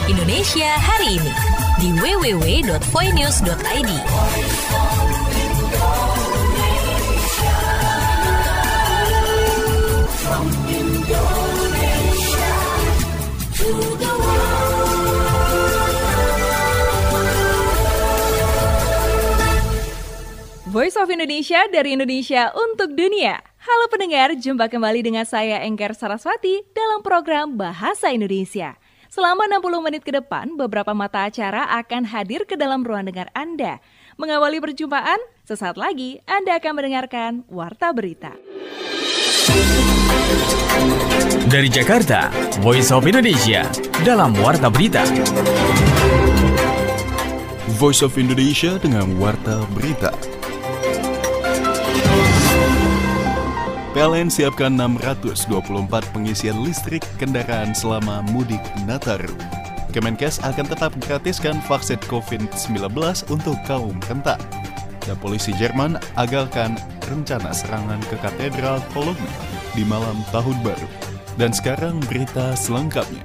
Indonesia hari ini di www.voinews.id. Voice of Indonesia dari Indonesia untuk dunia. Halo pendengar, jumpa kembali dengan saya Engker Saraswati dalam program Bahasa Indonesia. Selama 60 menit ke depan, beberapa mata acara akan hadir ke dalam ruang dengar Anda. Mengawali perjumpaan, sesaat lagi Anda akan mendengarkan Warta Berita. Dari Jakarta, Voice of Indonesia dalam Warta Berita. Voice of Indonesia dengan Warta Berita. PLN siapkan 624 pengisian listrik kendaraan selama mudik Nataru. Kemenkes akan tetap gratiskan vaksin COVID-19 untuk kaum rentan. Dan polisi Jerman agalkan rencana serangan ke Katedral Cologne di malam tahun baru. Dan sekarang berita selengkapnya.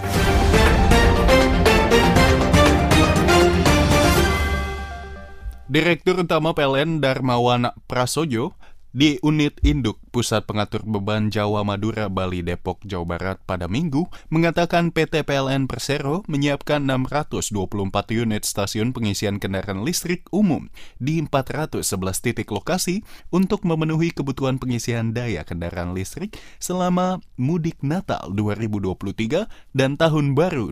Direktur Utama PLN Darmawan Prasojo di Unit Induk Pusat Pengatur Beban Jawa Madura Bali Depok Jawa Barat pada Minggu mengatakan PT PLN Persero menyiapkan 624 unit stasiun pengisian kendaraan listrik umum di 411 titik lokasi untuk memenuhi kebutuhan pengisian daya kendaraan listrik selama mudik Natal 2023 dan Tahun Baru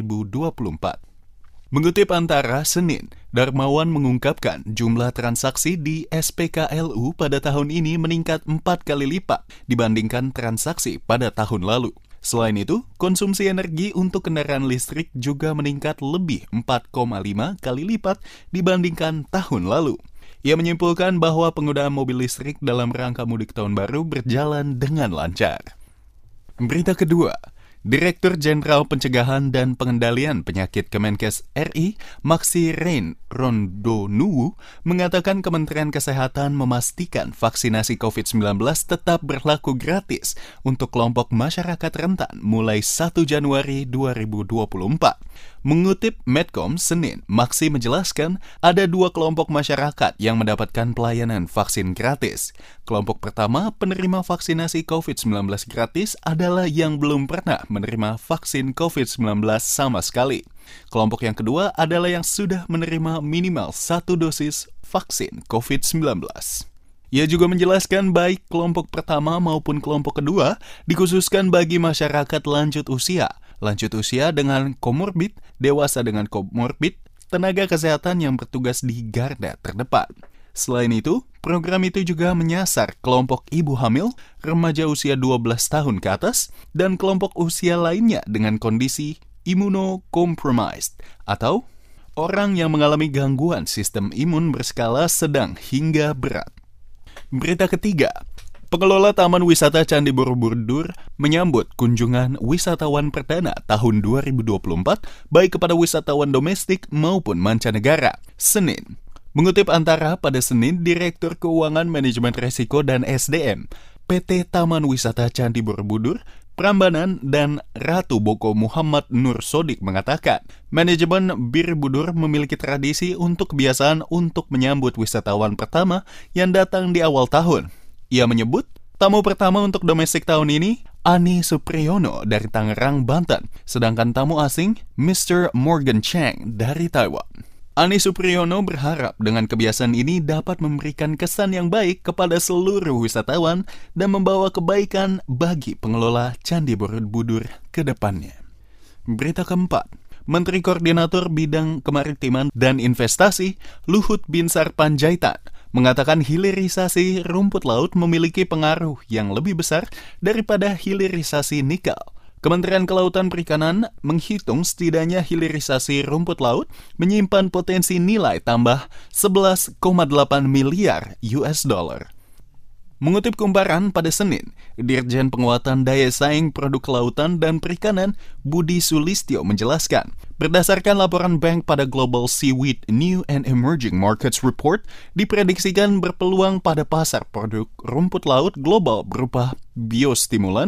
2024. Mengutip Antara Senin, Darmawan mengungkapkan jumlah transaksi di SPKLU pada tahun ini meningkat 4 kali lipat dibandingkan transaksi pada tahun lalu. Selain itu, konsumsi energi untuk kendaraan listrik juga meningkat lebih 4,5 kali lipat dibandingkan tahun lalu. Ia menyimpulkan bahwa penggunaan mobil listrik dalam rangka mudik tahun baru berjalan dengan lancar. Berita kedua. Direktur Jenderal Pencegahan dan Pengendalian Penyakit Kemenkes RI, Maksi Rein Rondonuwu, mengatakan Kementerian Kesehatan memastikan vaksinasi COVID-19 tetap berlaku gratis untuk kelompok masyarakat rentan mulai 1 Januari 2024. Mengutip Medcom Senin, Maksi menjelaskan ada 2 kelompok masyarakat yang mendapatkan pelayanan vaksin gratis. Kelompok pertama penerima vaksinasi COVID-19 gratis adalah yang belum pernah menerima vaksin COVID-19 sama sekali. Kelompok yang kedua adalah yang sudah menerima minimal 1 dosis vaksin COVID-19. Ia juga menjelaskan baik kelompok pertama maupun kelompok kedua dikhususkan bagi masyarakat lanjut usia dengan komorbid, dewasa dengan komorbid, tenaga kesehatan yang bertugas di garda terdepan. Selain itu, program itu juga menyasar kelompok ibu hamil, remaja usia 12 tahun ke atas, dan kelompok usia lainnya dengan kondisi immunocompromised atau orang yang mengalami gangguan sistem imun berskala sedang hingga berat. Berita ketiga. Pengelola Taman Wisata Candi Borobudur menyambut kunjungan wisatawan perdana tahun 2024 baik kepada wisatawan domestik maupun mancanegara. Senin. Mengutip Antara pada Senin, Direktur Keuangan Manajemen Resiko dan SDM PT Taman Wisata Candi Borobudur, Prambanan dan Ratu Boko Muhammad Nur Sodik mengatakan, manajemen Borobudur memiliki tradisi untuk kebiasaan untuk menyambut wisatawan pertama yang datang di awal tahun. Ia menyebut, tamu pertama untuk domestik tahun ini, Ani Supriyono dari Tangerang, Banten, sedangkan tamu asing, Mr. Morgan Chang dari Taiwan. Ani Supriyono berharap dengan kebiasaan ini dapat memberikan kesan yang baik kepada seluruh wisatawan dan membawa kebaikan bagi pengelola Candi Borobudur ke depannya. Berita keempat. Menteri Koordinator Bidang Kemaritiman dan Investasi, Luhut Binsar Panjaitan, mengatakan hilirisasi rumput laut memiliki pengaruh yang lebih besar daripada hilirisasi nikel. Kementerian Kelautan Perikanan menghitung setidaknya hilirisasi rumput laut menyimpan potensi nilai tambah 11,8 miliar US dollar. Mengutip Kumparan pada Senin, Dirjen Penguatan Daya Saing Produk Kelautan dan Perikanan Budi Sulistyo menjelaskan, berdasarkan laporan Bank pada Global Seaweed New and Emerging Markets Report, diprediksikan berpeluang pada pasar produk rumput laut global berupa biostimulan,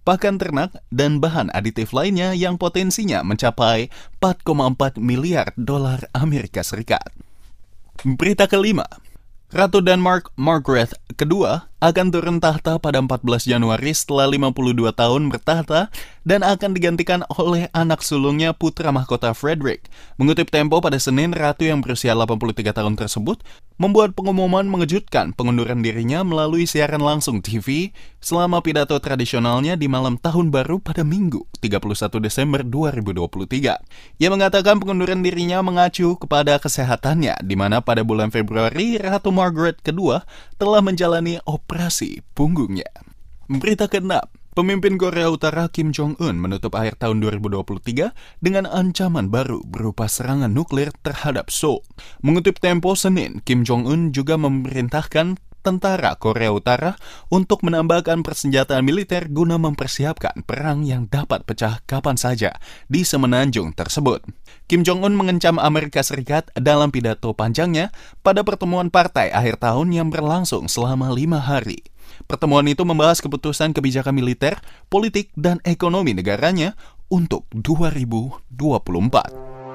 pakan ternak, dan bahan aditif lainnya yang potensinya mencapai 4,4 miliar dolar Amerika Serikat. Berita kelima, Ratu Denmark Margaret II akan turun tahta pada 14 Januari setelah 52 tahun bertahta dan akan digantikan oleh anak sulungnya putra mahkota Frederick. Mengutip Tempo pada Senin, Ratu yang berusia 83 tahun tersebut membuat pengumuman mengejutkan pengunduran dirinya melalui siaran langsung TV selama pidato tradisionalnya di malam tahun baru pada Minggu 31 Desember 2023. Ia mengatakan pengunduran dirinya mengacu kepada kesehatannya, di mana pada bulan Februari Ratu Margaret II telah menjalani operasi punggungnya. Berita ke-6, pemimpin Korea Utara Kim Jong-un menutup akhir tahun 2023 dengan ancaman baru berupa serangan nuklir terhadap Seoul. Mengutip Tempo Senin, Kim Jong-un juga memerintahkan tentara Korea Utara untuk menambahkan persenjataan militer guna mempersiapkan perang yang dapat pecah kapan saja di semenanjung tersebut. Kim Jong-un mengancam Amerika Serikat dalam pidato panjangnya pada pertemuan partai akhir tahun yang berlangsung selama 5 hari. Pertemuan itu membahas keputusan kebijakan militer, politik, dan ekonomi negaranya untuk 2024.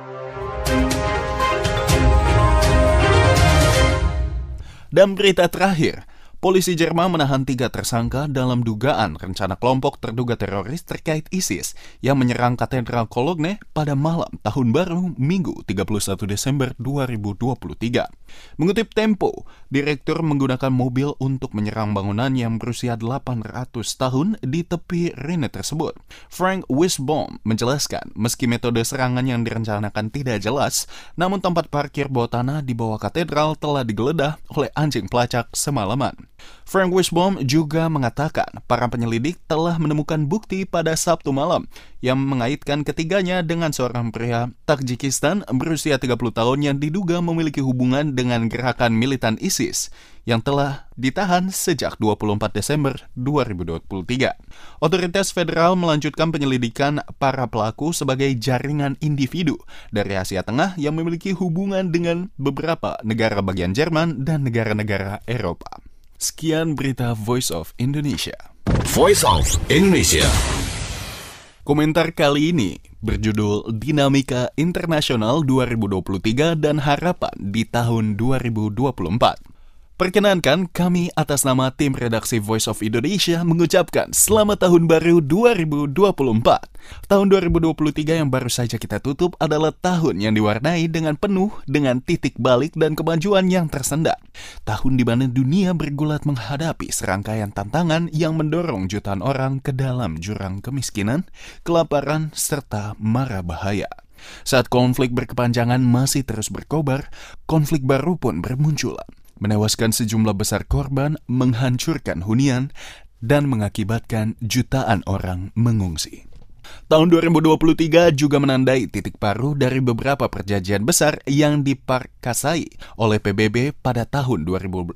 Dan berita terakhir, polisi Jerman menahan 3 tersangka dalam dugaan rencana kelompok terduga teroris terkait ISIS yang menyerang katedral Cologne pada malam Tahun Baru Minggu 31 Desember 2023. Mengutip Tempo, direktur menggunakan mobil untuk menyerang bangunan yang berusia 800 tahun di tepi Rhine tersebut. Frank Wisbom menjelaskan, meski metode serangan yang direncanakan tidak jelas, namun tempat parkir bawah tanah di bawah katedral telah digeledah oleh anjing pelacak semalaman. Frank Wisbom juga mengatakan para penyelidik telah menemukan bukti pada Sabtu malam yang mengaitkan ketiganya dengan seorang pria Tajikistan berusia 30 tahun yang diduga memiliki hubungan dengan gerakan militan ISIS yang telah ditahan sejak 24 Desember 2023. Otoritas federal melanjutkan penyelidikan para pelaku sebagai jaringan individu dari Asia Tengah yang memiliki hubungan dengan beberapa negara bagian Jerman dan negara-negara Eropa. Sekian berita Voice of Indonesia. Voice of Indonesia. Komentar kali ini berjudul Dinamika Internasional 2023 dan Harapan di tahun 2024. Perkenankan, kami atas nama tim redaksi Voice of Indonesia mengucapkan Selamat Tahun Baru 2024. Tahun 2023 yang baru saja kita tutup adalah tahun yang diwarnai dengan penuh dengan titik balik dan kemajuan yang tersendat. Tahun di mana dunia bergulat menghadapi serangkaian tantangan yang mendorong jutaan orang ke dalam jurang kemiskinan, kelaparan, serta mara bahaya. Saat konflik berkepanjangan masih terus berkobar, konflik baru pun bermunculan, menewaskan sejumlah besar korban, menghancurkan hunian, dan mengakibatkan jutaan orang mengungsi. Tahun 2023 juga menandai titik baru dari beberapa perjanjian besar yang diperkasai oleh PBB pada tahun 2015,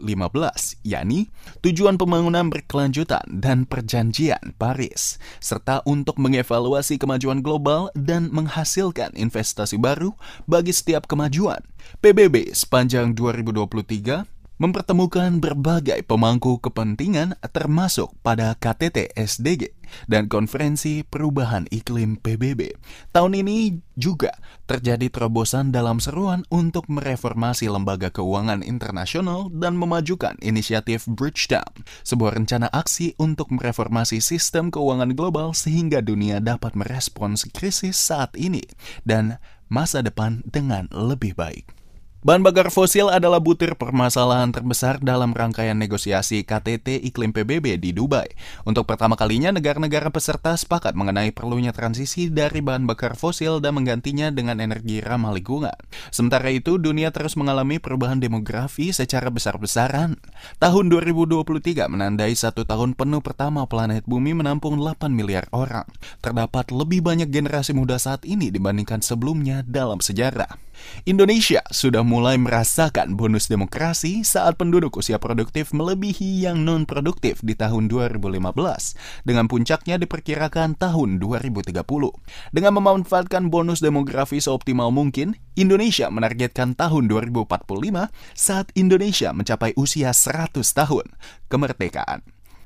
yakni tujuan pembangunan berkelanjutan dan perjanjian Paris, serta untuk mengevaluasi kemajuan global dan menghasilkan investasi baru bagi setiap kemajuan. PBB sepanjang 2023 mempertemukan berbagai pemangku kepentingan termasuk pada KTT SDG dan Konferensi Perubahan Iklim PBB. Tahun ini juga terjadi terobosan dalam seruan untuk mereformasi lembaga keuangan internasional dan memajukan inisiatif Bridgetown, sebuah rencana aksi untuk mereformasi sistem keuangan global sehingga dunia dapat merespons krisis saat ini dan masa depan dengan lebih baik. Bahan bakar fosil adalah butir permasalahan terbesar dalam rangkaian negosiasi KTT Iklim PBB di Dubai. Untuk pertama kalinya, negara-negara peserta sepakat mengenai perlunya transisi dari bahan bakar fosil dan menggantinya dengan energi ramah lingkungan. Sementara itu, dunia terus mengalami perubahan demografi secara besar-besaran. Tahun 2023 menandai 1 tahun penuh pertama planet bumi menampung 8 miliar orang. Terdapat lebih banyak generasi muda saat ini dibandingkan sebelumnya dalam sejarah. Indonesia sudah mulai merasakan bonus demokrasi saat penduduk usia produktif melebihi yang non-produktif di tahun 2015, dengan puncaknya diperkirakan tahun 2030. Dengan memanfaatkan bonus demografi seoptimal mungkin, Indonesia menargetkan tahun 2045 saat Indonesia mencapai usia 100 tahun kemerdekaan.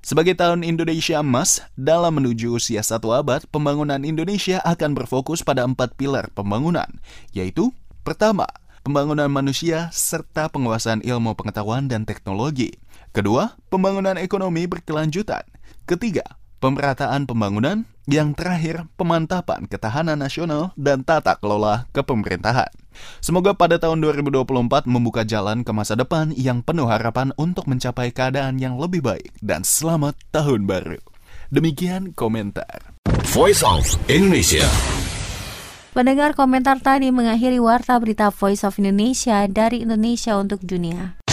Sebagai tahun Indonesia Emas, dalam menuju usia 1 abad, pembangunan Indonesia akan berfokus pada 4 pilar pembangunan, yaitu pertama, pembangunan manusia serta penguasaan ilmu pengetahuan dan teknologi. Kedua, pembangunan ekonomi berkelanjutan. Ketiga, pemerataan pembangunan. Yang terakhir, pemantapan ketahanan nasional dan tata kelola kepemerintahan. Semoga pada tahun 2024 membuka jalan ke masa depan yang penuh harapan untuk mencapai keadaan yang lebih baik. Dan selamat tahun baru. Demikian komentar. Voice of Indonesia. Pendengar, komentar tadi mengakhiri Warta Berita Voice of Indonesia dari Indonesia untuk dunia.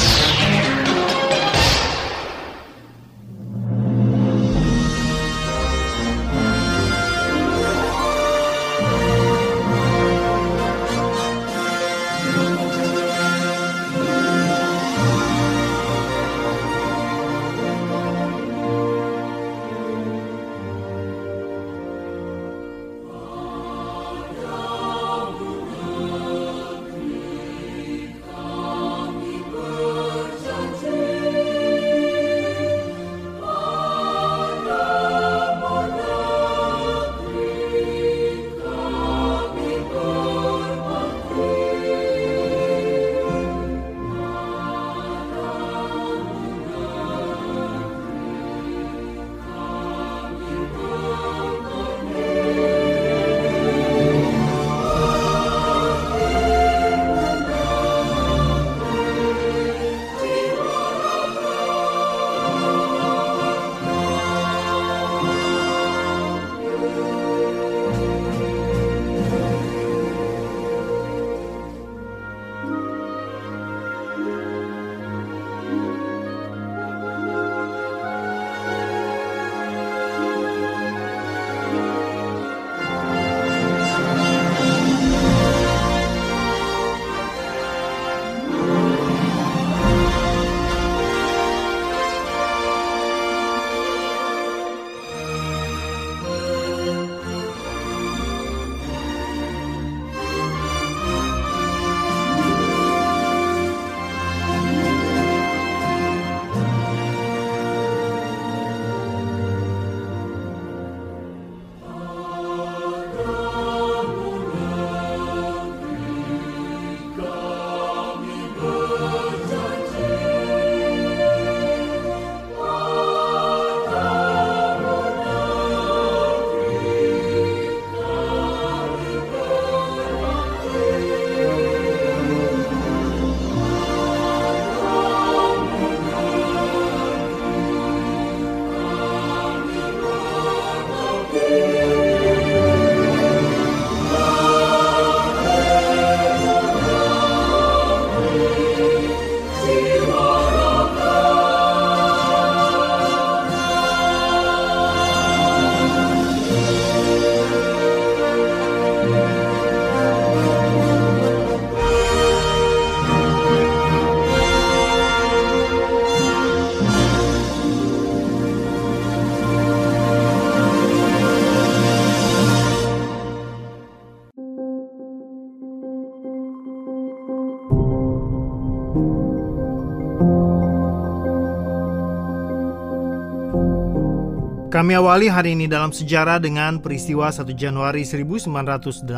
Kami awali hari ini dalam sejarah dengan peristiwa 1 Januari 1984.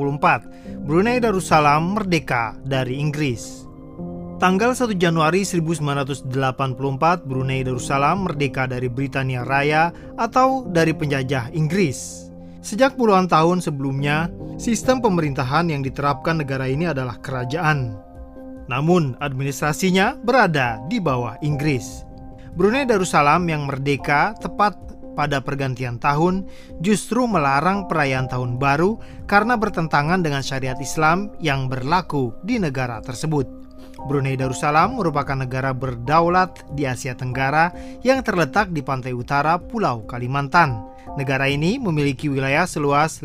Brunei Darussalam merdeka dari Inggris. Tanggal 1 Januari 1984, Brunei Darussalam merdeka dari Britania Raya atau dari penjajah Inggris. Sejak puluhan tahun sebelumnya, sistem pemerintahan yang diterapkan negara ini adalah kerajaan. Namun, administrasinya berada di bawah Inggris. Brunei Darussalam yang merdeka tepat pada pergantian tahun justru melarang perayaan tahun baru karena bertentangan dengan syariat Islam yang berlaku di negara tersebut. Brunei Darussalam merupakan negara berdaulat di Asia Tenggara yang terletak di pantai utara Pulau Kalimantan. Negara ini memiliki wilayah seluas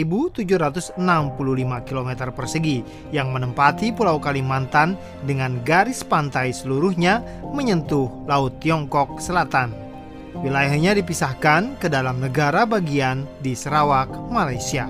5.765 km persegi yang menempati Pulau Kalimantan dengan garis pantai seluruhnya menyentuh Laut Tiongkok Selatan. Wilayahnya dipisahkan ke dalam negara bagian di Sarawak, Malaysia.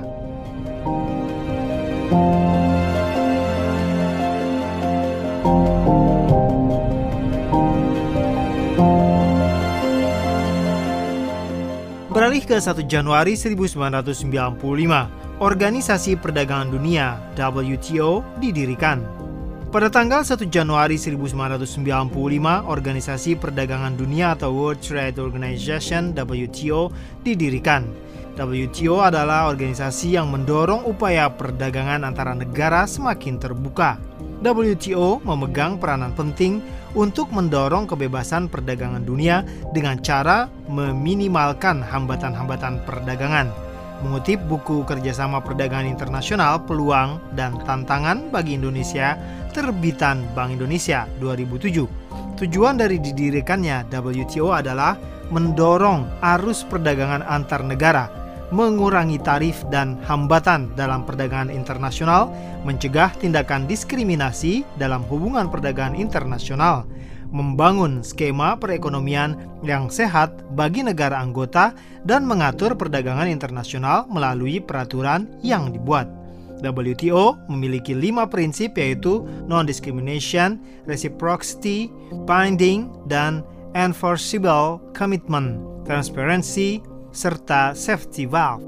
Beralih ke 1 Januari 1995, Organisasi Perdagangan Dunia WTO didirikan. Pada tanggal 1 Januari 1995, Organisasi Perdagangan Dunia atau World Trade Organization WTO didirikan. WTO adalah organisasi yang mendorong upaya perdagangan antara negara semakin terbuka. WTO memegang peranan penting untuk mendorong kebebasan perdagangan dunia dengan cara meminimalkan hambatan-hambatan perdagangan. Mengutip buku Kerjasama Perdagangan Internasional, Peluang dan Tantangan bagi Indonesia, terbitan Bank Indonesia 2007. Tujuan dari didirikannya WTO adalah mendorong arus perdagangan antar negara, mengurangi tarif dan hambatan dalam perdagangan internasional, mencegah tindakan diskriminasi dalam hubungan perdagangan internasional, membangun skema perekonomian yang sehat bagi negara anggota, dan mengatur perdagangan internasional melalui peraturan yang dibuat. WTO memiliki 5 prinsip, yaitu non-discrimination, reciprocity, binding, dan enforceable commitment, transparency, serta safety valve.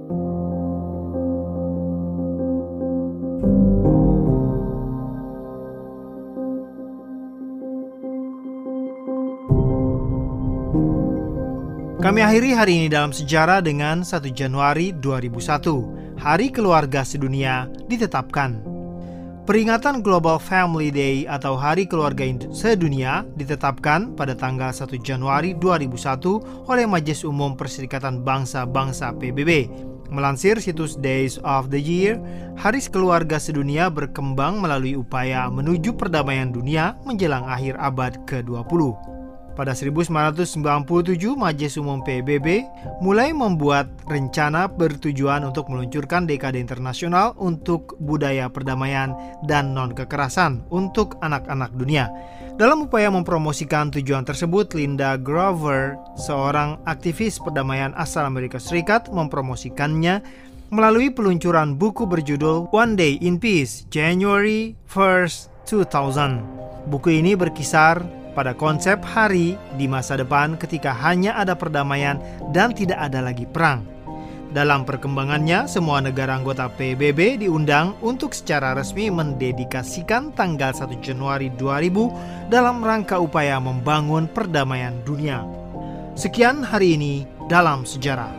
Kami akhiri hari ini dalam sejarah dengan 1 Januari 2001, Hari Keluarga Sedunia ditetapkan. Peringatan Global Family Day atau Hari Keluarga Sedunia ditetapkan pada tanggal 1 Januari 2001 oleh Majelis Umum Perserikatan Bangsa-Bangsa PBB. Melansir situs Days of the Year, Hari Keluarga Sedunia berkembang melalui upaya menuju perdamaian dunia menjelang akhir abad ke-20. Pada 1997, Majelis Umum PBB mulai membuat rencana bertujuan untuk meluncurkan dekade internasional untuk budaya perdamaian dan non-kekerasan untuk anak-anak dunia. Dalam upaya mempromosikan tujuan tersebut, Linda Grover, seorang aktivis perdamaian asal Amerika Serikat, mempromosikannya melalui peluncuran buku berjudul One Day in Peace, January 1st, 2000. Buku ini berkisar pada konsep hari di masa depan ketika hanya ada perdamaian dan tidak ada lagi perang. Dalam perkembangannya, semua negara anggota PBB diundang untuk secara resmi mendedikasikan tanggal 1 Januari 2000 dalam rangka upaya membangun perdamaian dunia. Sekian hari ini dalam sejarah.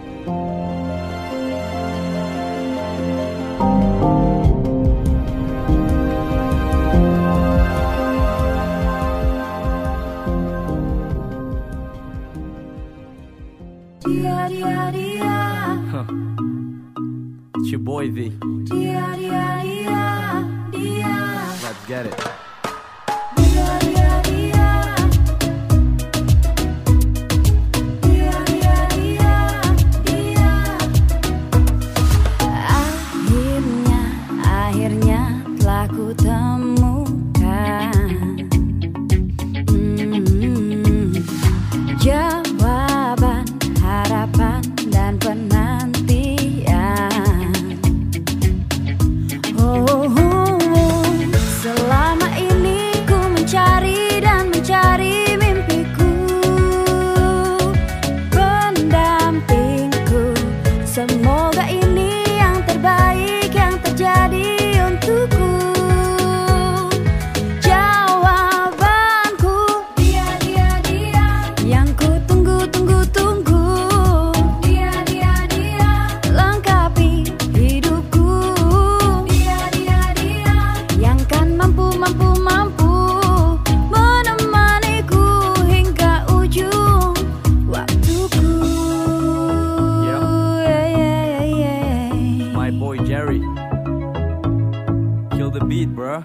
It's your boy V. Let's get it. Akhirnya telah ku temukan jawaban, harapan, dan penantian. Selama ini ku mencari dan mencari mimpiku, pendampingku. Semoga ini yang terbaik yang terjadi untukku. Jawabanku dia yang ku tunggu. Dia lengkapi hidupku. Dia yang kan mampu menemaniku hingga ujung waktuku. My boy Jerry. Kill the beat, bro.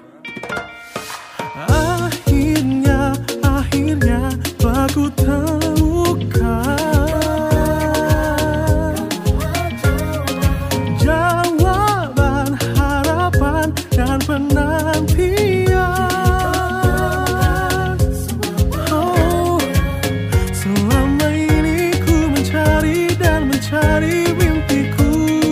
Akhirnya aku temukan jawaban, harapan, dan penantian. Selama ini ku mencari dan mencari mimpiku,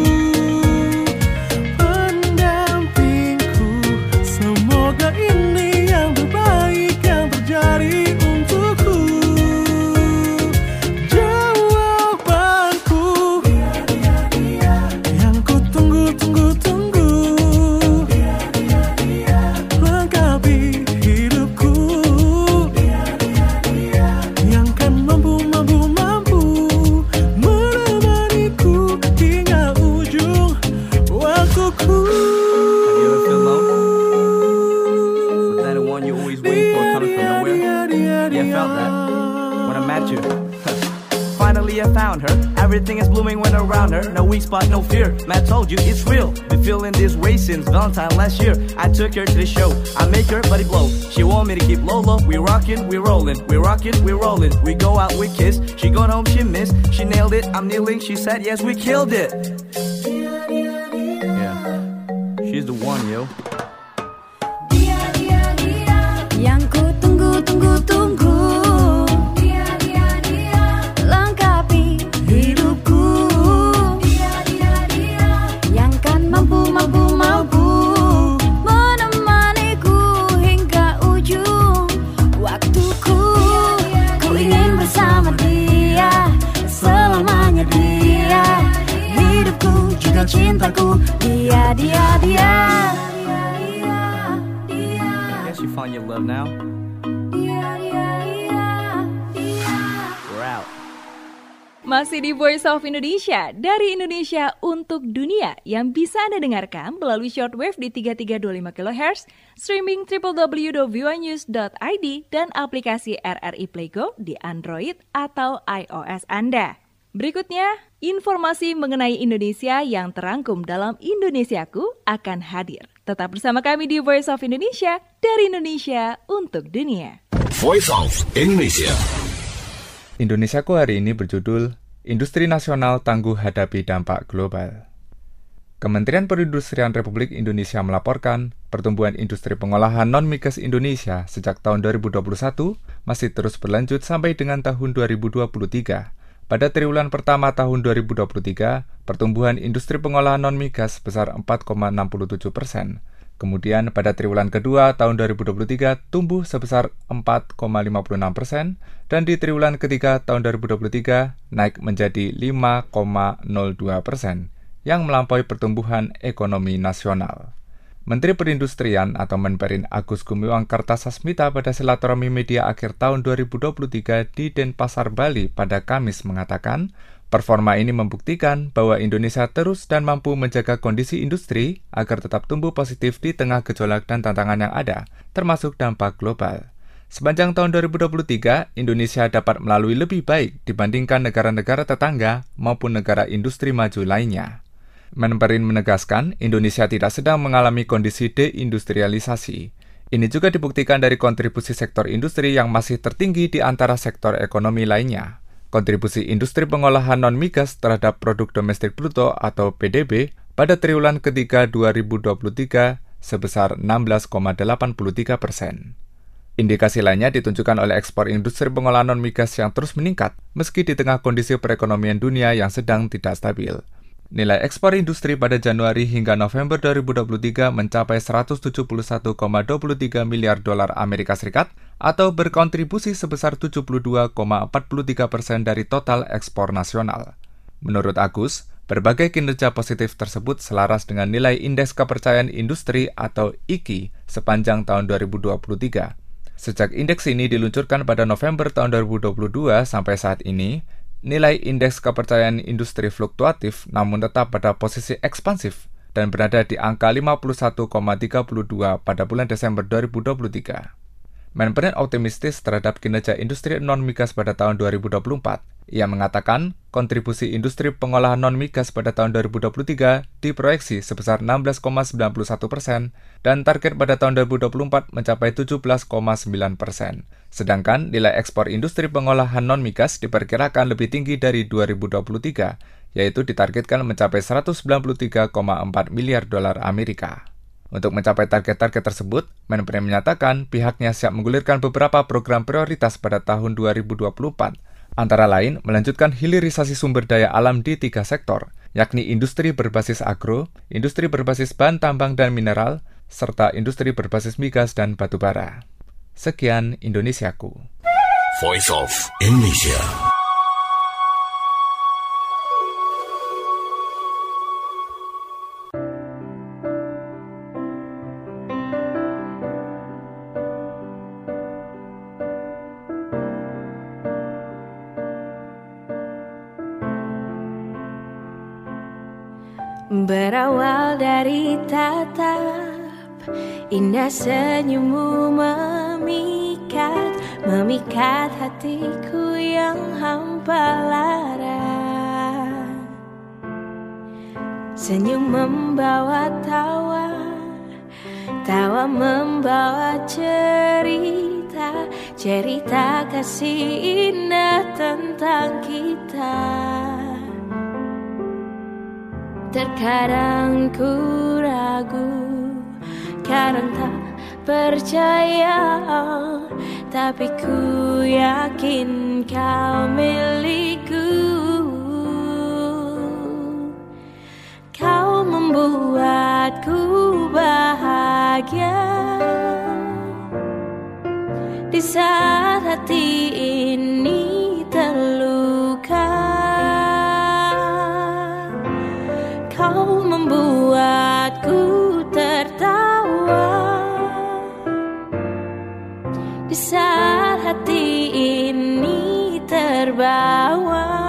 pendampingku. Semoga ini yang terbaik yang terjadi untukku. found her. Everything is blooming when around her. No weak spot, no fear. Matt told you it's real. Been feeling this way since Valentine last year. I took her to the show. I make her body blow. She want me to keep low. We rockin', we rollin'. We rockin', we rollin'. We go out, we kiss. She gone home, she missed. She nailed it. I'm kneeling. She said yes, we killed it. Yeah, she's the one, yo. Yang ku tunggu. Lengkapi hidupku. Yang kan mampu menemaniku hingga ujung waktuku. Ku ingin bersama dia, selamanya dia. Hidupku juga cintaku, dia. I guess you find your love now. We're out. Masih di Voice of Indonesia, dari Indonesia untuk dunia, yang bisa Anda dengarkan melalui shortwave di 3325 kHz, streaming www.voanews.id, dan aplikasi RRI Playgo di Android atau iOS Anda. Berikutnya, informasi mengenai Indonesia yang terangkum dalam Indonesiaku akan hadir. Tetap bersama kami di Voice of Indonesia, dari Indonesia untuk dunia. Voice of Indonesia. Indonesiaku hari ini berjudul Industri Nasional Tangguh Hadapi Dampak Global. Kementerian Perindustrian Republik Indonesia melaporkan pertumbuhan industri pengolahan non-migas Indonesia sejak tahun 2021 masih terus berlanjut sampai dengan tahun 2023. Pada triwulan pertama tahun 2023, pertumbuhan industri pengolahan non-migas sebesar 4,67%. Kemudian pada triwulan kedua tahun 2023 tumbuh sebesar 4,56% dan di triwulan ketiga tahun 2023 naik menjadi 5,02% yang melampaui pertumbuhan ekonomi nasional. Menteri Perindustrian atau Menperin Agus Gumiwang Kartasasmita pada silaturahmi media akhir tahun 2023 di Denpasar, Bali pada Kamis mengatakan, performa ini membuktikan bahwa Indonesia terus dan mampu menjaga kondisi industri agar tetap tumbuh positif di tengah gejolak dan tantangan yang ada, termasuk dampak global. Sepanjang tahun 2023, Indonesia dapat melalui lebih baik dibandingkan negara-negara tetangga maupun negara industri maju lainnya. Menperin menegaskan, Indonesia tidak sedang mengalami kondisi deindustrialisasi. Ini juga dibuktikan dari kontribusi sektor industri yang masih tertinggi di antara sektor ekonomi lainnya. Kontribusi industri pengolahan non-migas terhadap produk domestik bruto atau PDB pada triwulan ketiga 2023 sebesar 16,83%. Indikasi lainnya ditunjukkan oleh ekspor industri pengolahan non-migas yang terus meningkat meski di tengah kondisi perekonomian dunia yang sedang tidak stabil. Nilai ekspor industri pada Januari hingga November 2023 mencapai 171,23 miliar dolar Amerika Serikat atau berkontribusi sebesar 72,43% dari total ekspor nasional. Menurut Agus, berbagai kinerja positif tersebut selaras dengan nilai Indeks Kepercayaan Industri atau IKI sepanjang tahun 2023. Sejak indeks ini diluncurkan pada November tahun 2022 sampai saat ini, nilai Indeks Kepercayaan Industri fluktuatif namun tetap pada posisi ekspansif dan berada di angka 51,32 pada bulan Desember 2023. Menperin optimistis terhadap kinerja industri non-migas pada tahun 2024. Ia mengatakan kontribusi industri pengolahan non-migas pada tahun 2023 diproyeksi sebesar 16,91% dan target pada tahun 2024 mencapai 17,9%. Sedangkan nilai ekspor industri pengolahan non-migas diperkirakan lebih tinggi dari 2023, yaitu ditargetkan mencapai 193,4 miliar dolar Amerika. Untuk mencapai target-target tersebut, Menperin menyatakan pihaknya siap menggulirkan beberapa program prioritas pada tahun 2024, antara lain melanjutkan hilirisasi sumber daya alam di 3 sektor, yakni industri berbasis agro, industri berbasis bahan tambang dan mineral, serta industri berbasis migas dan batubara. Sekian Indonesiaku. Voice of Indonesia. Berawal dari tatap indah senyummu memikat hatiku yang hampa lara. Senyum membawa tawa, tawa membawa cerita, cerita kasih indah tentang kita. Terkadang ku ragu, kadang tak percaya, tapi ku yakin kau milikku. Kau membuatku bahagia di saat hati ini terluka. Kau membuatku tertawa di saat hati ini terbawa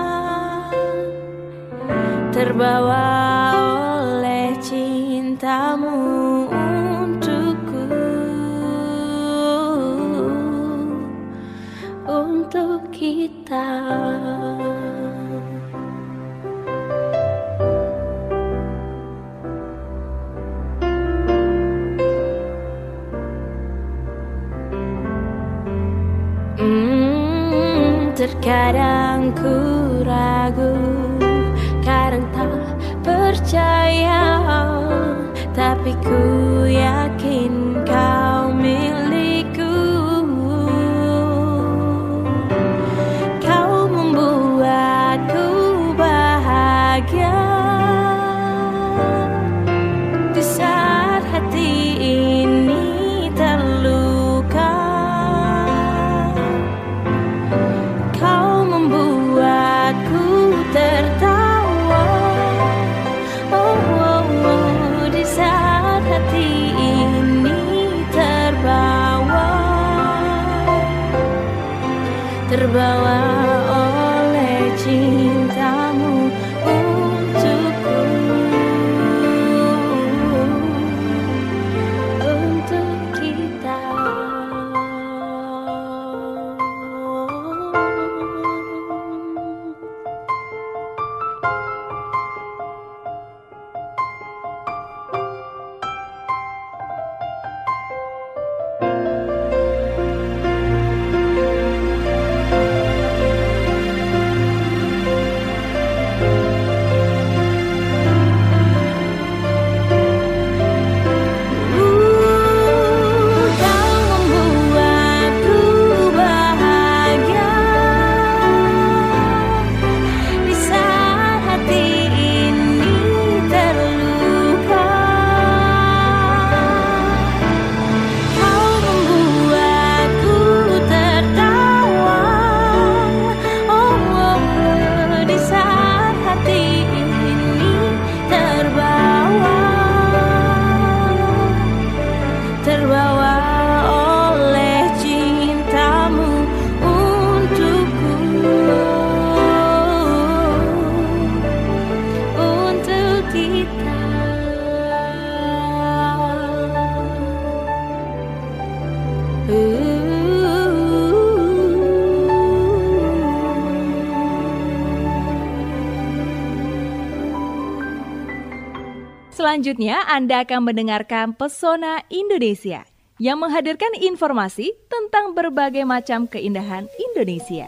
oleh cintamu untukku, untuk kita. Terkadang ku ragu, kadang tak percaya, tapi ku yakin kau milikku. Kau membuatku bahagia di saat hati ini terluka. Kau membuatku tertawa, di saat hati ini terbawa oleh cintamu untukku, untuk kita. Selanjutnya Anda akan mendengarkan Pesona Indonesia yang menghadirkan informasi tentang berbagai macam keindahan Indonesia.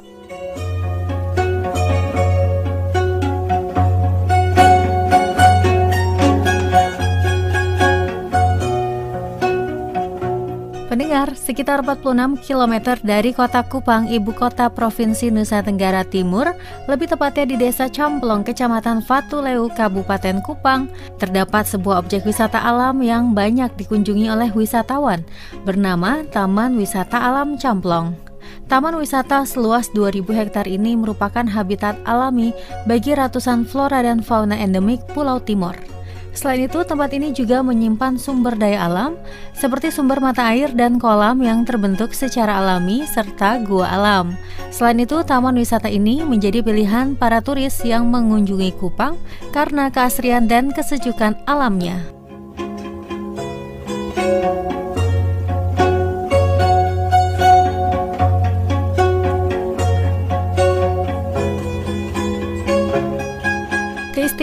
Pendengar, sekitar 46 km dari kota Kupang, ibu kota Provinsi Nusa Tenggara Timur, lebih tepatnya di Desa Camplong, Kecamatan Fatuleu, Kabupaten Kupang, terdapat sebuah objek wisata alam yang banyak dikunjungi oleh wisatawan, bernama Taman Wisata Alam Camplong. Taman wisata seluas 2.000 hektar ini merupakan habitat alami bagi ratusan flora dan fauna endemik Pulau Timor. Selain itu, tempat ini juga menyimpan sumber daya alam seperti sumber mata air dan kolam yang terbentuk secara alami serta gua alam. Selain itu, taman wisata ini menjadi pilihan para turis yang mengunjungi Kupang karena keasrian dan kesejukan alamnya.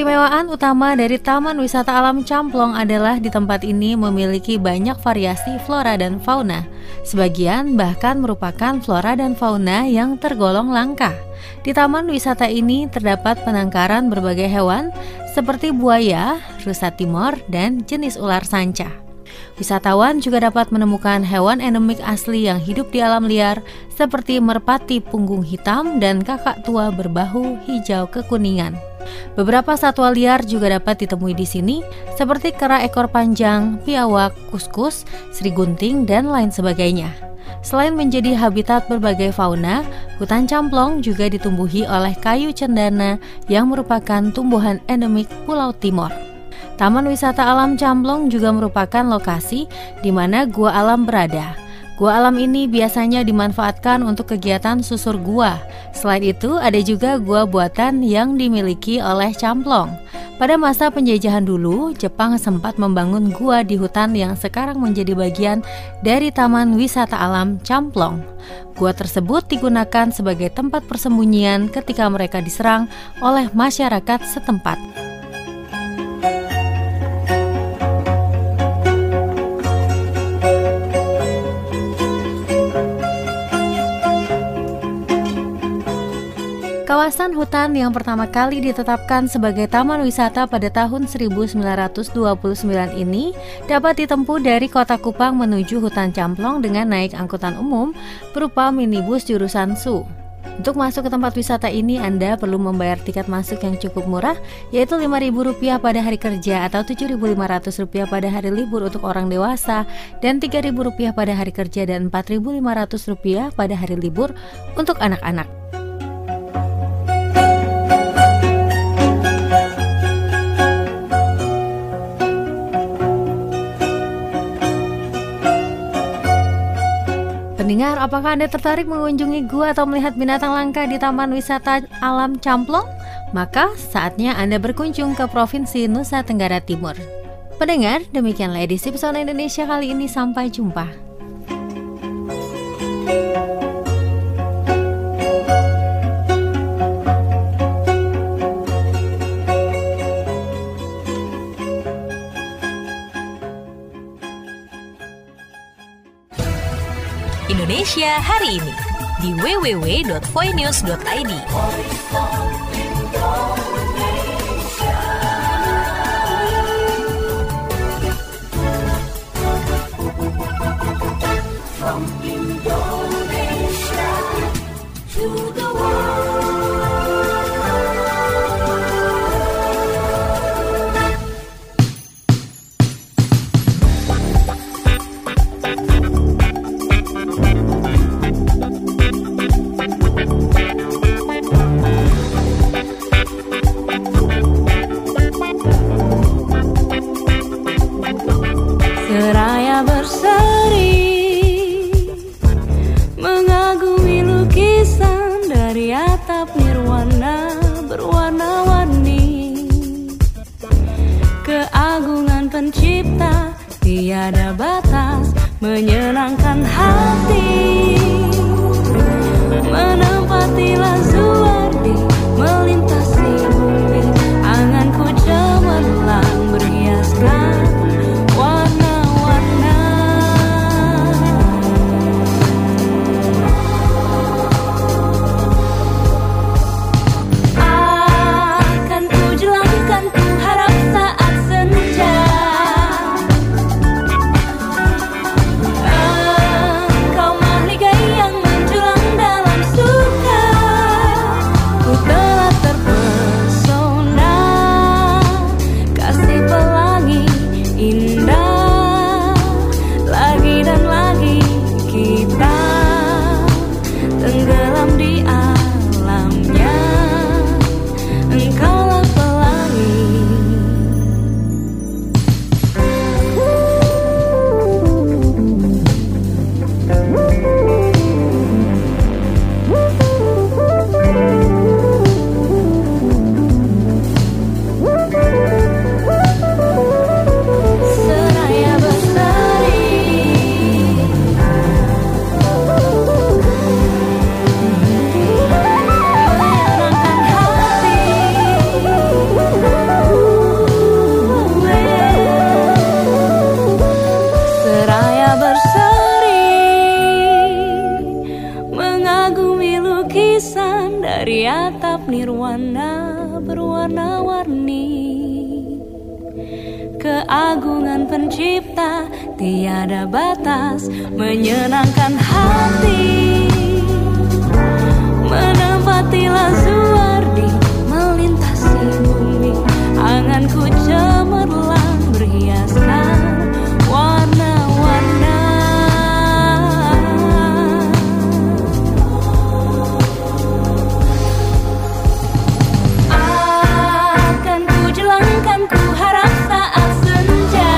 Keistimewaan utama dari Taman Wisata Alam Camplong adalah di tempat ini memiliki banyak variasi flora dan fauna. Sebagian bahkan merupakan flora dan fauna yang tergolong langka. Di taman wisata ini terdapat penangkaran berbagai hewan seperti buaya, rusa timor, dan jenis ular sanca. Wisatawan juga dapat menemukan hewan endemik asli yang hidup di alam liar seperti merpati punggung hitam dan kakak tua berbahu hijau kekuningan. Beberapa satwa liar juga dapat ditemui di sini seperti kera ekor panjang, piawak, kuskus, serigunting, dan lain sebagainya. Selain menjadi habitat berbagai fauna, hutan Camplong juga ditumbuhi oleh kayu cendana yang merupakan tumbuhan endemik Pulau Timor. Taman Wisata Alam Camplong juga merupakan lokasi di mana Gua Alam berada. Gua alam ini biasanya dimanfaatkan untuk kegiatan susur gua. Selain itu, ada juga gua buatan yang dimiliki oleh Camplong. Pada masa penjajahan dulu, Jepang sempat membangun gua di hutan yang sekarang menjadi bagian dari Taman Wisata Alam Camplong. Gua tersebut digunakan sebagai tempat persembunyian ketika mereka diserang oleh masyarakat setempat. Kawasan hutan yang pertama kali ditetapkan sebagai taman wisata pada tahun 1929 ini dapat ditempuh dari Kota Kupang menuju hutan Camplong dengan naik angkutan umum berupa minibus jurusan SU. Untuk masuk ke tempat wisata ini Anda perlu membayar tiket masuk yang cukup murah, yaitu Rp5.000 pada hari kerja atau Rp7.500 pada hari libur untuk orang dewasa dan Rp3.000 pada hari kerja dan Rp4.500 pada hari libur untuk anak-anak. Pendengar, apakah Anda tertarik mengunjungi gua atau melihat binatang langka di Taman Wisata Alam Camplong? Maka saatnya Anda berkunjung ke Provinsi Nusa Tenggara Timur. Pendengar, demikianlah edisi Pesona Indonesia kali ini. Sampai jumpa. Indonesia hari ini di www.voinews.id. From Indonesia to the world. Seraya berseri mengagumi lukisan dari atap nirwana berwarna-warni. Keagungan pencipta tiada batas, menyenangkan hati. Menempatilah Zuardi, melintasi bumi, anganku cemerlang berhiaskan nirwana berwarna-warni. Keagungan pencipta tiada batas, menyenangkan hati. Menempati Lazuardi, melintasi bumi, anganku cemerlang berhiaskan warna-warna. Akan ku jelangkan, ku harap saat senja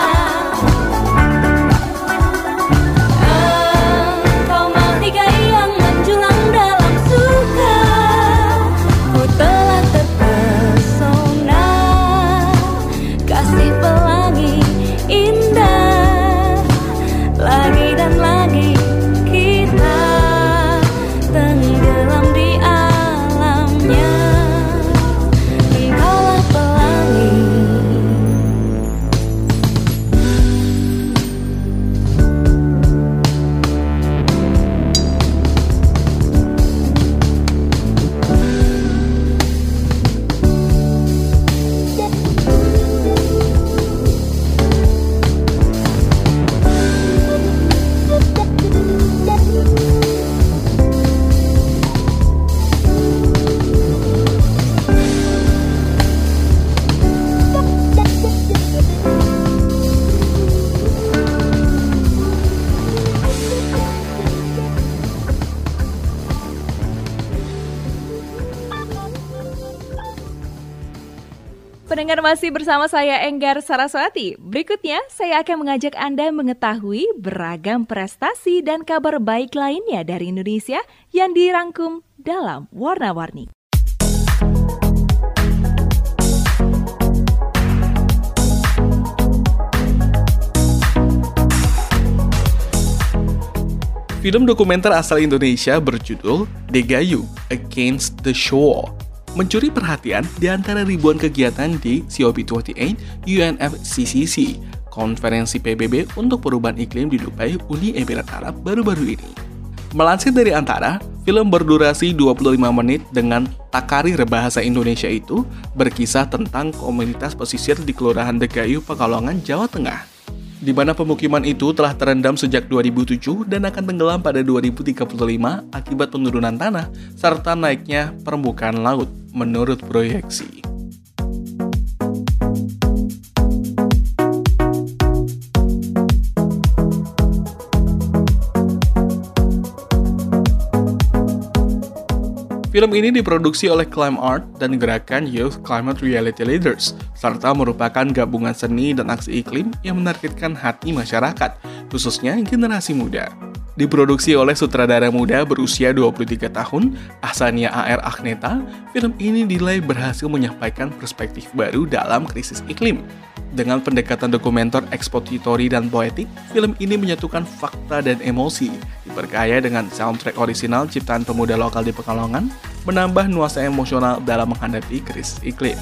engkau maligai yang menjulang dalam suka. Ku telah terpesona, kasih pelangi indah. Lagi dan lagi kita tenggelam di alamnya. Engkaulah pelangi. Pendengar masih bersama saya Enggar Saraswati. Berikutnya saya akan mengajak Anda mengetahui beragam prestasi dan kabar baik lainnya dari Indonesia yang dirangkum dalam Warna-Warni. Film dokumenter asal Indonesia berjudul Degayu Against the Shore mencuri perhatian di antara ribuan kegiatan di COP28 UNFCCC, konferensi PBB untuk perubahan iklim di Dubai, Uni Emirat Arab baru-baru ini. Melansir dari Antara, film berdurasi 25 menit dengan takarir bahasa Indonesia itu berkisah tentang komunitas pesisir di Kelurahan Degayu, Pekalongan, Jawa Tengah, di mana pemukiman itu telah terendam sejak 2007 dan akan tenggelam pada 2035 akibat penurunan tanah serta naiknya permukaan laut, menurut proyeksi. Film ini diproduksi oleh Climb Art dan gerakan Youth Climate Reality Leaders, serta merupakan gabungan seni dan aksi iklim yang menargetkan hati masyarakat, khususnya generasi muda. Diproduksi oleh sutradara muda berusia 23 tahun, Ahsania AR Agneta, film ini dinilai berhasil menyampaikan perspektif baru dalam krisis iklim. Dengan pendekatan dokumenter ekspositori dan poetik, film ini menyatukan fakta dan emosi, diperkaya dengan soundtrack orisinal ciptaan pemuda lokal di Pekalongan, menambah nuansa emosional dalam menghadapi krisis iklim.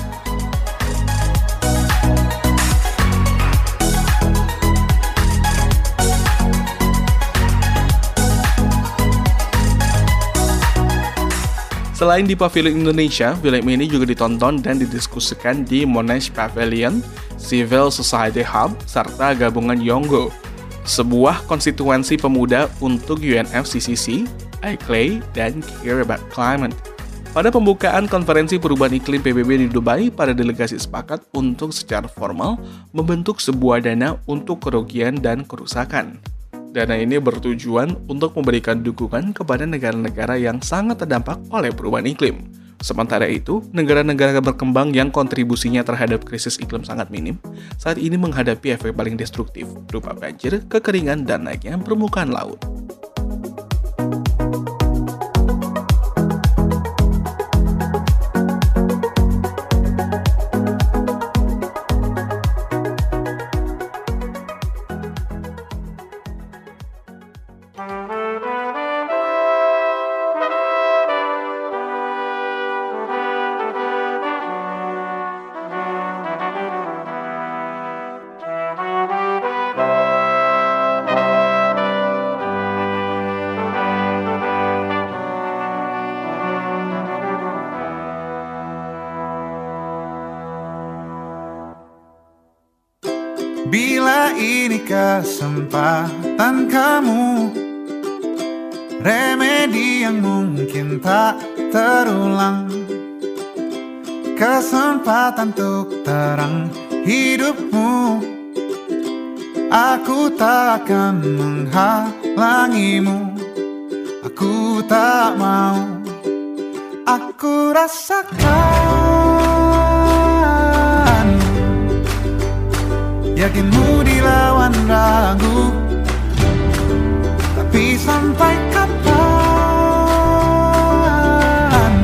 Selain di Pavilion Indonesia, film ini juga ditonton dan didiskusikan di Monash Pavilion, Civil Society Hub, serta gabungan Yonggo, sebuah konstituensi pemuda untuk UNFCCC, iClay, dan Care About Climate. Pada pembukaan konferensi perubahan iklim PBB di Dubai, para delegasi sepakat untuk secara formal membentuk sebuah dana untuk kerugian dan kerusakan. Dana ini bertujuan untuk memberikan dukungan kepada negara-negara yang sangat terdampak oleh perubahan iklim. Sementara itu, negara-negara berkembang yang kontribusinya terhadap krisis iklim sangat minim, saat ini menghadapi efek paling destruktif, berupa banjir, kekeringan, dan naiknya permukaan laut. Bila ini kesempatan kamu, remedi yang mungkin tak terulang, kesempatan untuk terang hidupmu. Aku tak akan menghalangimu, aku tak mau. Aku rasakan yakinmu dilawan ragu, tapi sampai kapan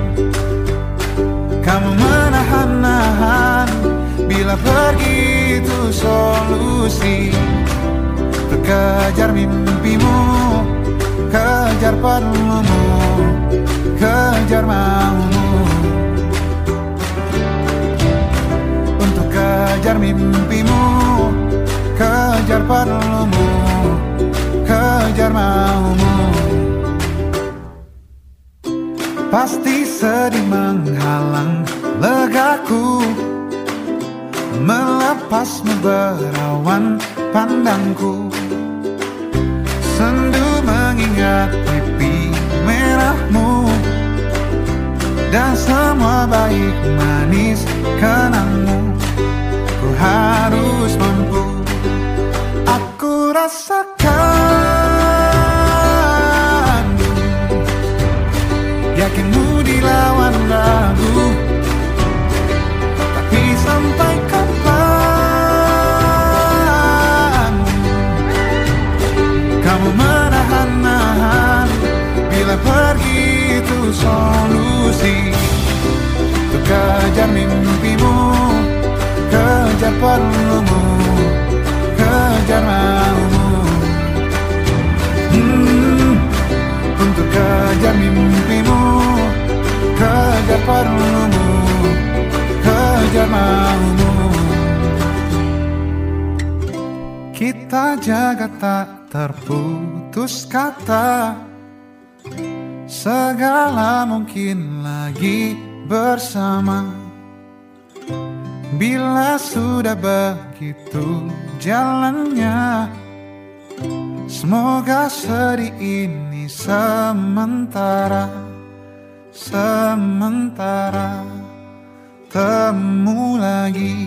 kamu menahan-nahan? Bila pergi itu solusi untuk kejar mimpimu, kejar perlumu, kejar maumu. Untuk kejar mimpimu, kejar perlumu, kejar maumu. Pasti sedih menghalang legaku, melepasmu berawan pandangku. Sendu mengingat pipi merahmu dan semua baik manis kenangmu. Ku harus mampu, aku rasakan yakinmu dilawan ragu, tapi sampai kapan kamu menahan-nahan? Bila pergi itu solusi untuk kejar mimpimu, kejar perlumu, kejar maumu. Untuk kejar mimpimu, kejar perlumu, kejar maumu. Kita jaga tak terputus kata, segala mungkin lagi bersama. Bila sudah begitu jalannya, semoga sedih ini sementara, sementara. Temu lagi.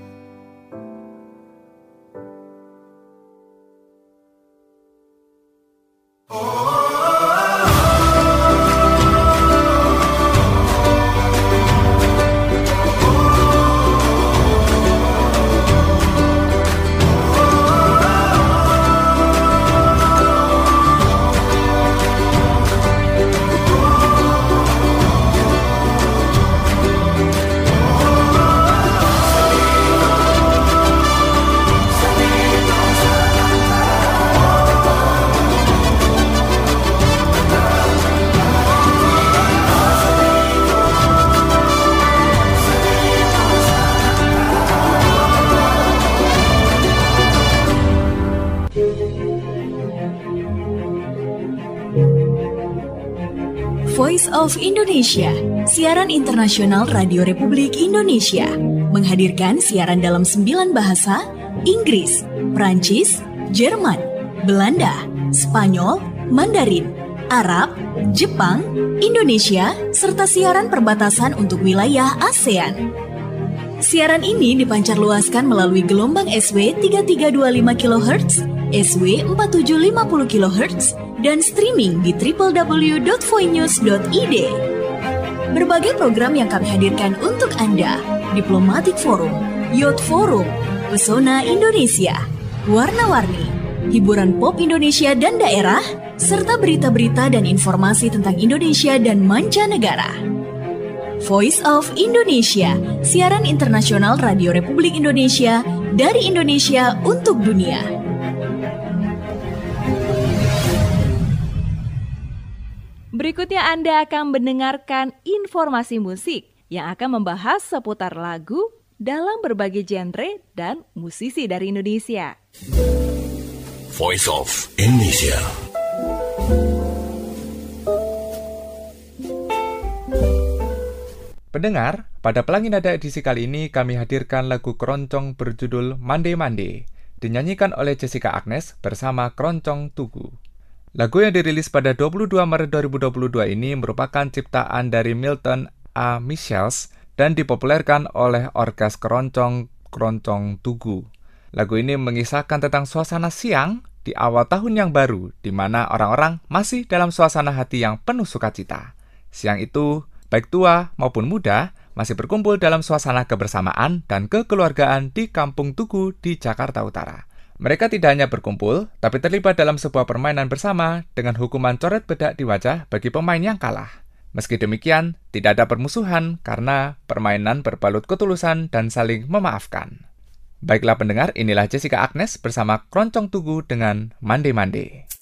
Voice of Indonesia, siaran internasional Radio Republik Indonesia, menghadirkan siaran dalam 9 bahasa, Inggris, Prancis, Jerman, Belanda, Spanyol, Mandarin, Arab, Jepang, Indonesia, serta siaran perbatasan untuk wilayah ASEAN. Siaran ini dipancarluaskan melalui gelombang SW 3325 kHz, SW 4750 kHz, dan streaming di www.voinews.id. Berbagai program yang kami hadirkan untuk Anda: Diplomatic Forum, Youth Forum, Pesona Indonesia, Warna-Warni, hiburan pop Indonesia dan daerah, serta berita-berita dan informasi tentang Indonesia dan mancanegara. Voice of Indonesia, siaran internasional Radio Republik Indonesia dari Indonesia untuk dunia. Berikutnya Anda akan mendengarkan informasi musik yang akan membahas seputar lagu dalam berbagai genre dan musisi dari Indonesia. Voice of Indonesia. Pendengar, Pada Pelangi Nada edisi kali ini kami hadirkan lagu keroncong berjudul Mande Mande, dinyanyikan oleh Jessica Agnes bersama Keroncong Tugu. Lagu yang dirilis pada 22 Maret 2022 ini merupakan ciptaan dari Milton A. Michels dan dipopulerkan oleh Orkes Keroncong Tugu. Lagu ini mengisahkan tentang suasana siang di awal tahun yang baru, di mana orang-orang masih dalam suasana hati yang penuh sukacita. Siang itu, baik tua maupun muda, masih berkumpul dalam suasana kebersamaan dan kekeluargaan di Kampung Tugu di Jakarta Utara. Mereka tidak hanya berkumpul, tapi terlibat dalam sebuah permainan bersama dengan hukuman coret bedak di wajah bagi pemain yang kalah. Meski demikian, tidak ada permusuhan karena permainan berbalut ketulusan dan saling memaafkan. Baiklah pendengar, inilah Jessica Agnes bersama Keroncong Tugu dengan Mande Mande.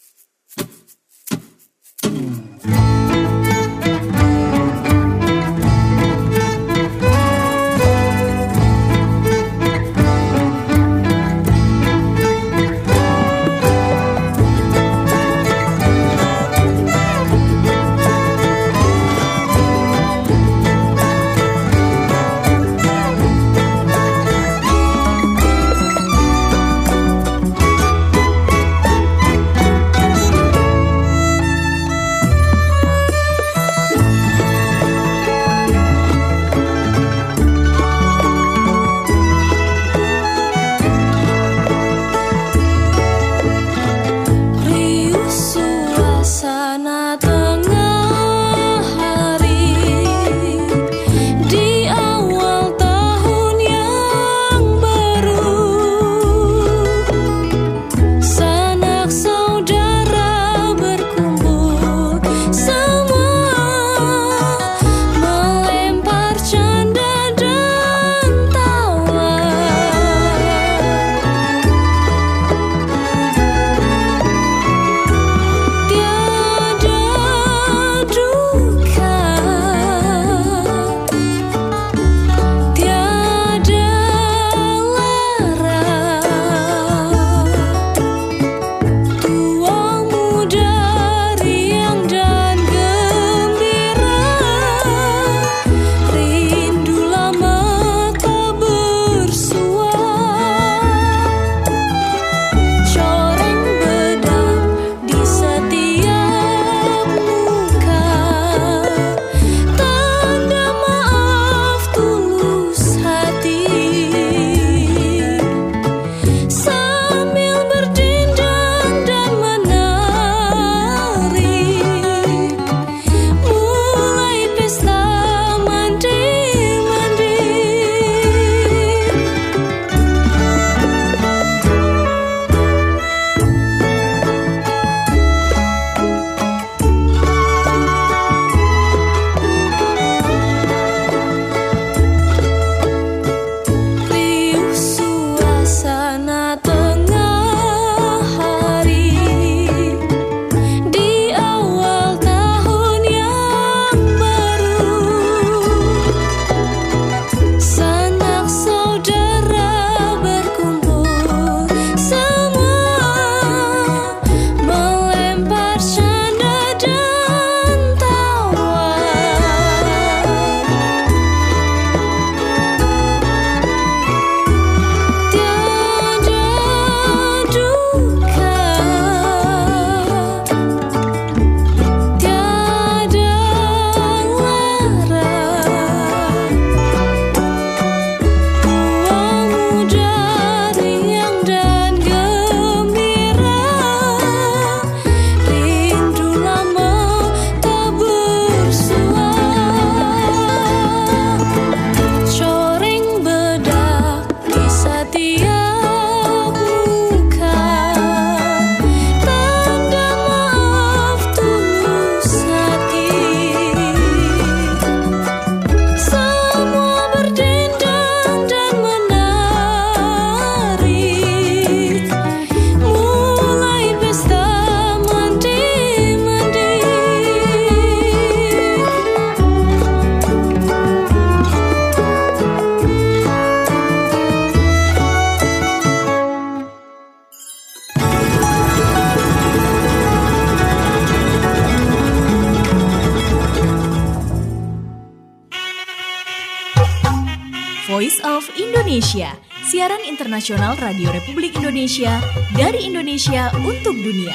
Indonesia, siaran internasional Radio Republik Indonesia dari Indonesia untuk dunia.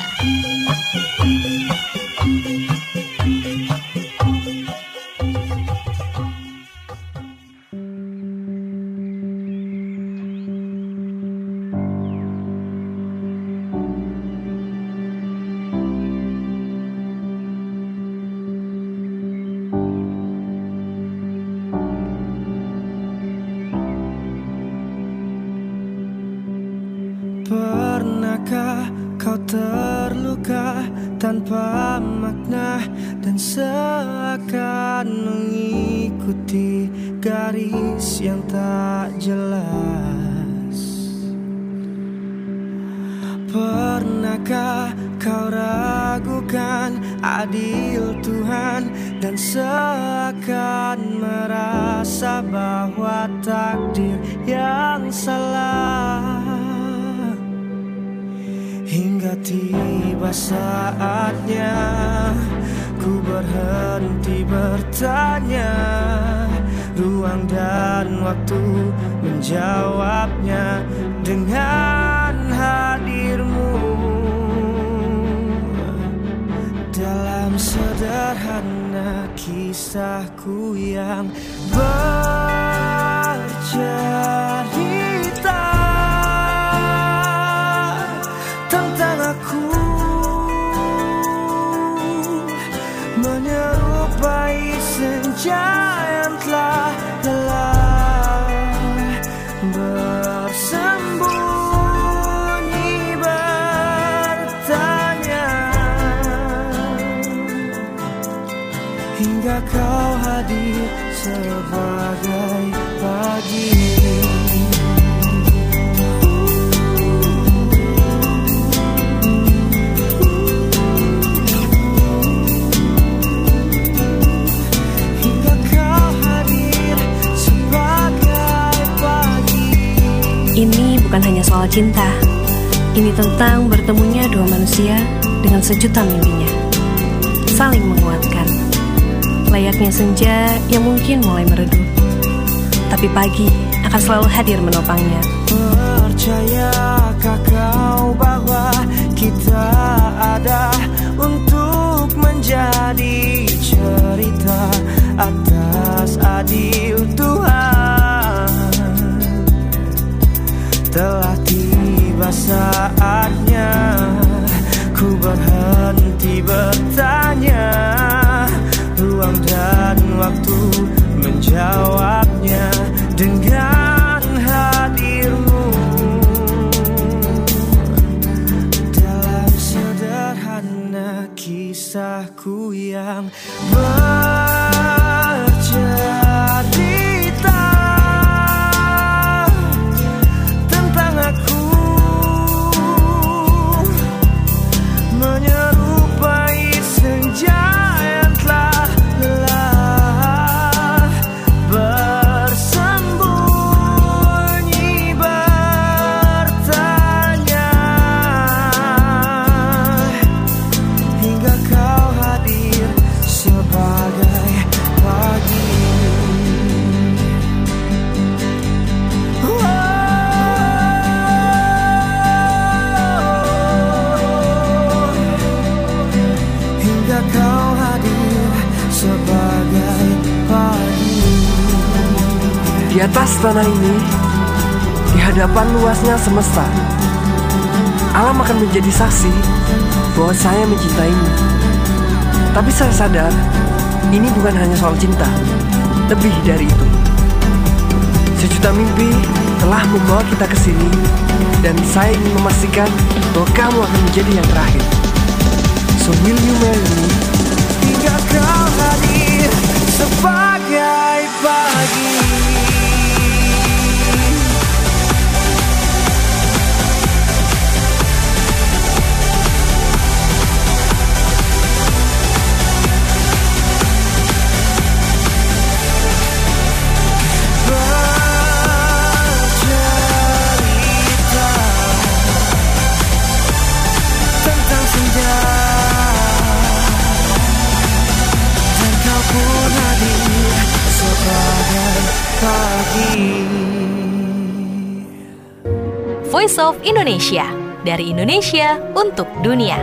Pernahkah kau terluka tanpa makna dan seakan mengikuti garis yang tak jelas? Pernahkah kau ragukan adil Tuhan dan seakan merasa bahwa takdir yang salah? Hingga tiba saatnya ku berhenti bertanya, ruang dan waktu menjawabnya dengan hadirmu. Dalam sederhana kisahku yang bercerita tentang aku, menyerupai senja yang telah lelah, bersembunyi bertanya, hingga kau hadir sebagai pagi. Ini bukan hanya soal cinta. Ini tentang bertemunya dua manusia dengan sejuta mimpinya, saling menguatkan. Layaknya senja yang mungkin mulai meredup, tapi pagi akan selalu hadir menopangnya. Percayakah kau bahwa kita ada untuk menjadi cerita atas adil Tuhan? Telah tiba saatnya ku berhenti bertanya, ruang dan waktu menjawabnya dengan hadirmu. Dalam sederhana kisahku yang bercerita tentang aku, menyerupai senja yang telah lelah, bersembunyi bertanya, hingga kau hadir sebagai pagi. Hingga kau hadir sebagai pagi. Di atas tanah ini, di hadapan luasnya semesta, alam akan menjadi saksi bahwa saya mencintaimu. Tapi saya sadar, ini bukan hanya soal cinta, lebih dari itu. Sejuta mimpi telah membawa kita ke sini, dan saya ingin memastikan bahwa kamu akan menjadi yang terakhir. So will you marry me? Hingga kau hadir sebagai pagi. Bercerita tentang senja, dan kau pun hadir sebagai Voice of Indonesia. Dari Indonesia untuk dunia.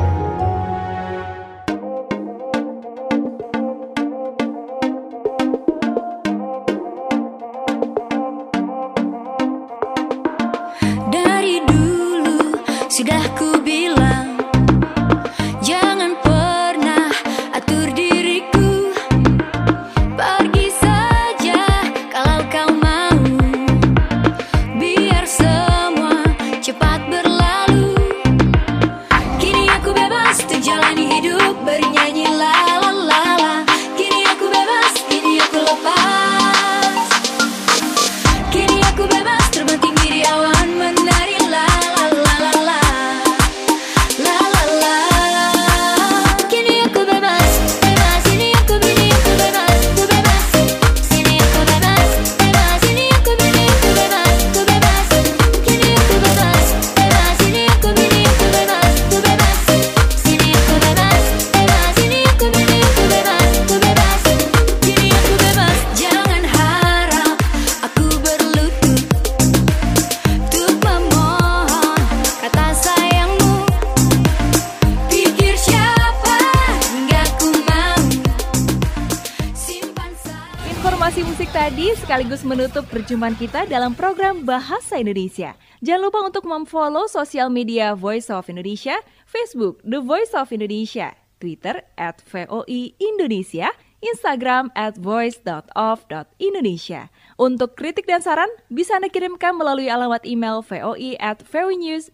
Dari dulu sudah ku bilang, jangan pernah atur diriku. Pergi saja kalau kau mau, biar semua cepat berlalu. Kini aku bebas untuk jalani hidup, bernyanyi la la la la. Kini aku bebas, kini aku lepas. Kini aku bebas terbang tinggi di awan, menari la la la la la. La la la. Kini aku bebas, bebas. Kini aku bebas, ku bebas. Kini aku bebas, bebas. Kini aku bebas, ku bebas. Kini aku bebas, bebas. Kini aku bebas, ku bebas. Kini aku bebas, bebas. Kini aku bebas, ku bebas. Kini aku bebas. Jangan harap aku berlutut untuk memohon kata sayangmu. Pikir siapa hingga ku mau simpan sayang. Informasi musik tadi sekaligus menutup perjumpaan kita dalam program Bahasa Indonesia. Jangan lupa untuk memfollow sosial media Voice of Indonesia, Facebook The Voice of Indonesia, Twitter @VOI Indonesia, Instagram @voice.of.indonesia. Untuk kritik dan saran, bisa Anda kirimkan melalui alamat email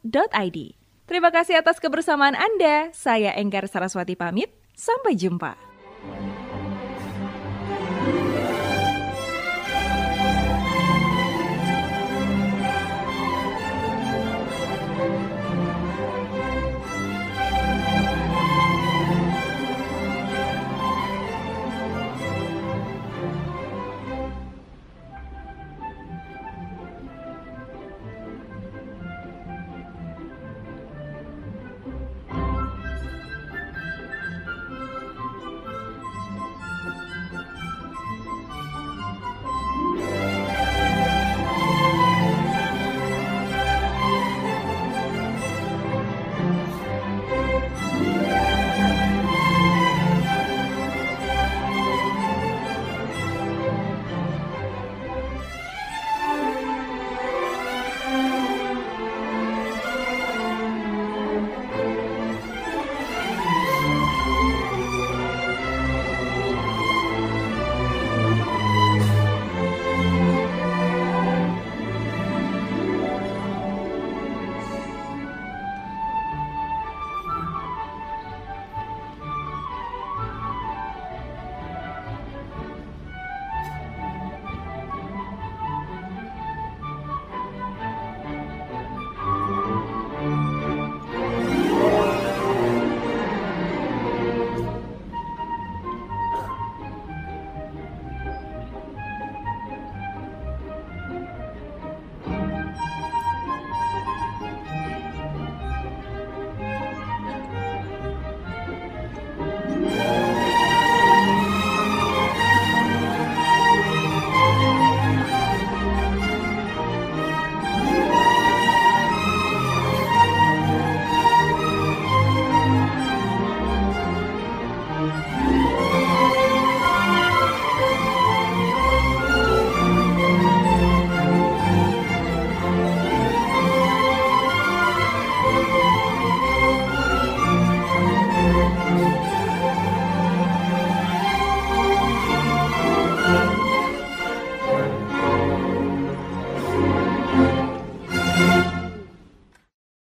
voi@voinews.id. Terima kasih atas kebersamaan Anda. Saya Enggar Saraswati pamit. Sampai jumpa.